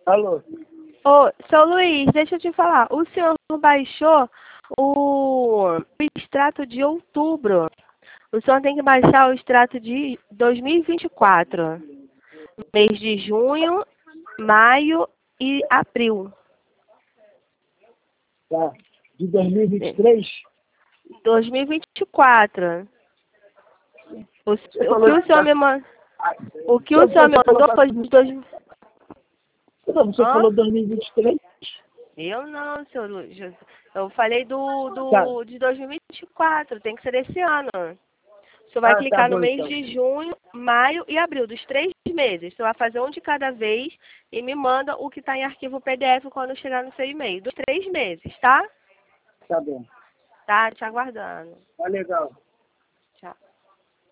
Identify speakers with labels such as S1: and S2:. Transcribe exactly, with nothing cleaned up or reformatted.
S1: Alô?
S2: Ô, seu Luiz, deixa eu te falar. O senhor baixou o, o extrato de outubro. O senhor tem que baixar o extrato de dois mil e vinte e quatro. Mês de junho, maio e abril.
S1: Tá. De dois mil e vinte e três?
S2: dois mil e vinte e quatro. O, o que
S1: falou
S2: o senhor me mandou... O que o senhor me mandou foi de dois...
S1: Não, você
S2: Hã?
S1: falou dois mil e vinte e três?
S2: Eu não, senhor Luiz. Eu falei do, do
S1: Tá.
S2: de dois mil e vinte e quatro. Tem que ser desse ano. O senhor vai
S1: Ah, tá
S2: clicar no
S1: bom,
S2: mês
S1: então.
S2: de junho, maio e abril, dos três meses. Você vai fazer um de cada vez e me manda o que está em arquivo P D F quando chegar no seu e-mail. Dos três meses, tá?
S1: Tá bom.
S2: Tá, te aguardando.
S1: Tá legal.
S2: Tchau.